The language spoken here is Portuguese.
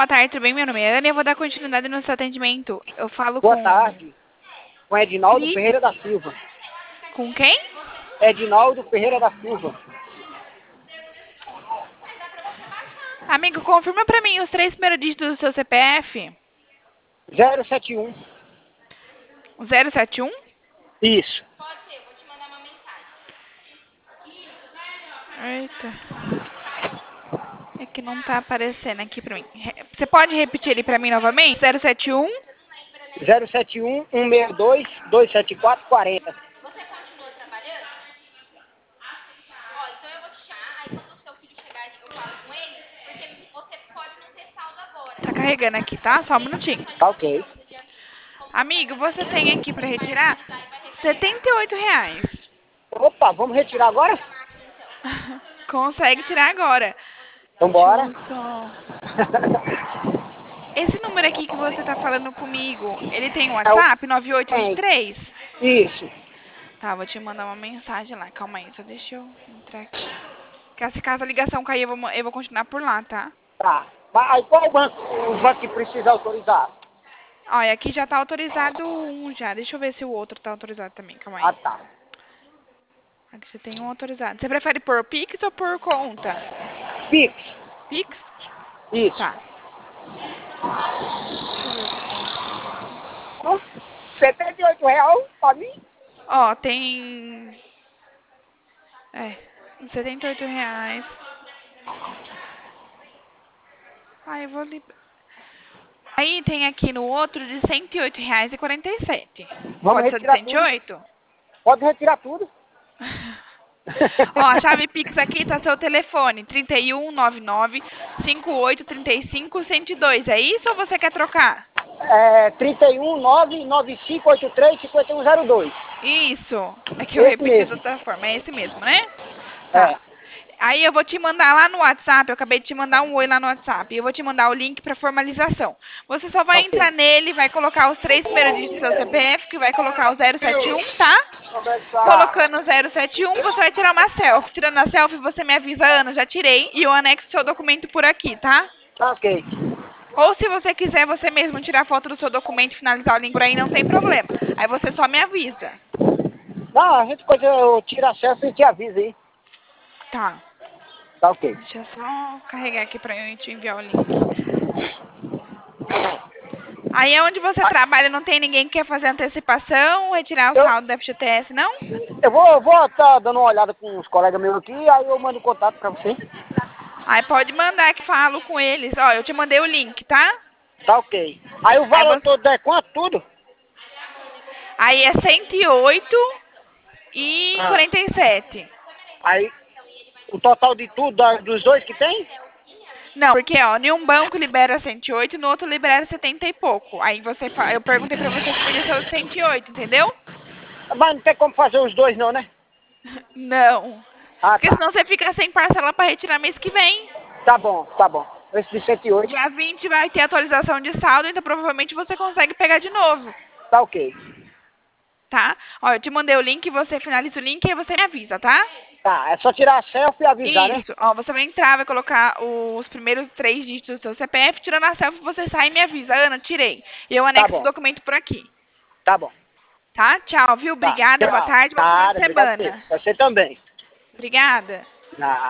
boa tarde, tudo bem? Meu nome é Ana e eu vou dar continuidade no seu atendimento. Eu falo Boa com... tarde, com Edinaldo Cris? Ferreira da Silva. Com quem? Edinaldo Ferreira da Silva. Amigo, confirma pra mim os 3 primeiros dígitos do seu CPF. 071. O 071? Isso. Eita. É que não tá aparecendo aqui pra mim. Você pode repetir ele pra mim novamente? 071? 071 162 274 40. Tá carregando aqui, tá? Só um minutinho. Tá ok. Amigo, você tem aqui pra retirar R$ 78. Opa, vamos retirar agora? Consegue tirar agora. Deixa Vambora. eu só... Esse número aqui que você tá falando comigo, ele tem É o... WhatsApp? Tem. 9823? Isso. Tá, vou te mandar uma mensagem lá. Calma aí, só deixa eu entrar aqui. Porque se caso a ligação cair, eu vou continuar por lá, tá? Tá. Mas aí qual banco, os bancos que precisa autorizar? Olha, aqui já tá autorizado um já. Deixa eu ver se o outro tá autorizado também. Calma Ah, aí. tá. Aqui você tem um autorizado. Você prefere por Pix ou por conta? Pix. Pix? Isso. Tá. Deixa eu ver o que tem aqui. R$ 78 pra mim? Ó, tem... R$ 78. Ah, eu vou... Aí tem aqui no outro de R$ 108,47. Vamos Pode ser de retirar tudo. 108? Pode retirar tudo. Ó, a chave Pix aqui tá seu telefone, 3199-5835-102. É isso ou você quer trocar? 31 99583 5102. Isso. É que eu Esse repeti de mesmo. outra forma. É esse mesmo, né? É. Tá. Aí eu vou te mandar lá no WhatsApp, eu acabei de te mandar um oi lá no WhatsApp. Eu vou te mandar o link para formalização. Você só vai Ok. entrar nele, vai colocar os 3 primeiros dígitos do seu CPF, que vai colocar o 071, tá? Tá. Colocando o 071, você vai tirar uma selfie. Tirando a selfie, você me avisa, Ana, já tirei, e eu anexo seu documento por aqui, tá? Tá ok. Ou se você quiser você mesmo tirar foto do seu documento e finalizar o link por aí, não tem problema. Aí você só me avisa. Não, a gente pode eu tiro a selfie e te avisa aí. Tá. Tá ok. Deixa eu só carregar aqui pra eu te enviar o link. Aí é onde você Ah, trabalha, não tem ninguém que quer fazer antecipação, retirar o Eu, saldo do FGTS, não? eu vou tá dando uma olhada com os colegas meus aqui, aí eu mando contato pra você. Aí pode mandar que falo com eles. Ó, eu te mandei o link, tá? Tá ok. Aí o Aí, valor todo é quanto? Tudo? aí é 108 e Ah. 47. Aí o total de tudo, dos dois que tem? Não, porque ó, em um banco libera 108 e no outro libera 70 e pouco. Aí você eu perguntei pra você se podia ser o 108, entendeu? Mas não tem como fazer os dois não, né? Não. Ah, Porque tá. senão você fica sem parcela pra retirar mês que vem. Tá bom, tá bom. Esse de 108, Dia 20 vai ter atualização de saldo, então provavelmente você consegue pegar de novo. tá ok. Tá? Ó, eu te mandei o link, você finaliza o link e aí você me avisa, tá? Tá, é só tirar a selfie e avisar, né? Isso. Ó, você vai entrar, vai colocar os primeiros 3 dígitos do seu CPF, tirando a selfie, você sai e me avisa. Ana, tirei. E eu Tá anexo o bom, documento por aqui. tá bom. Tá? Tchau, viu? Tá, Obrigada, boa tchau. tarde, bom final de Nada, obrigado a você. semana. Você também. Obrigada. Ah.